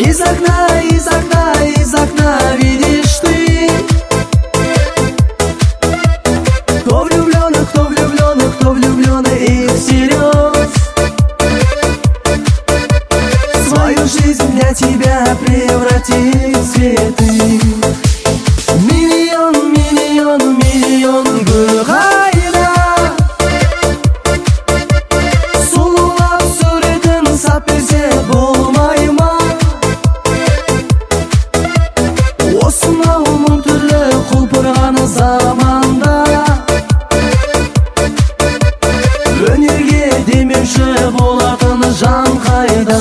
из окна видишь ты. Кто влюбленных, кто влюбленных, кто влюбленный и всерьез. Свою жизнь для тебя превратит в цветы. Миллион, миллион, миллион гүлқайда сұлулап суретін сап берсе болмай ма? Осынау мың түрлі құлпырған заманда өнерге демеуші болатын жан қайда?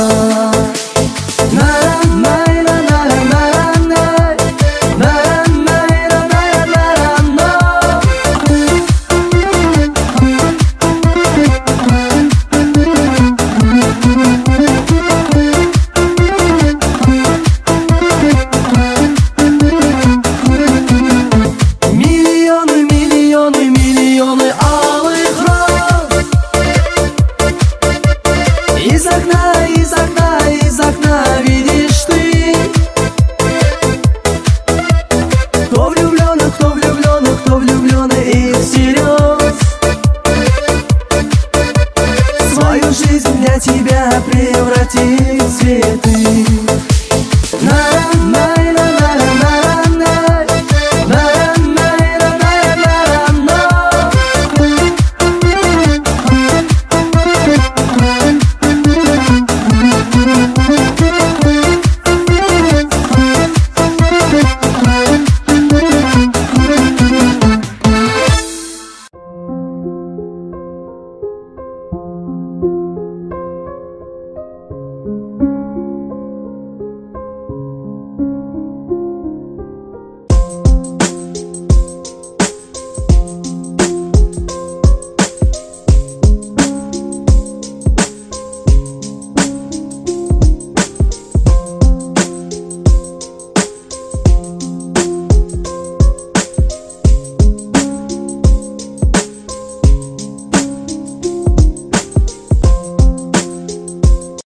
Из окна видишь ты. Кто влюбленных, кто влюбленных, кто влюбленный и всерьез. Свою жизнь для тебя превратит в цветы.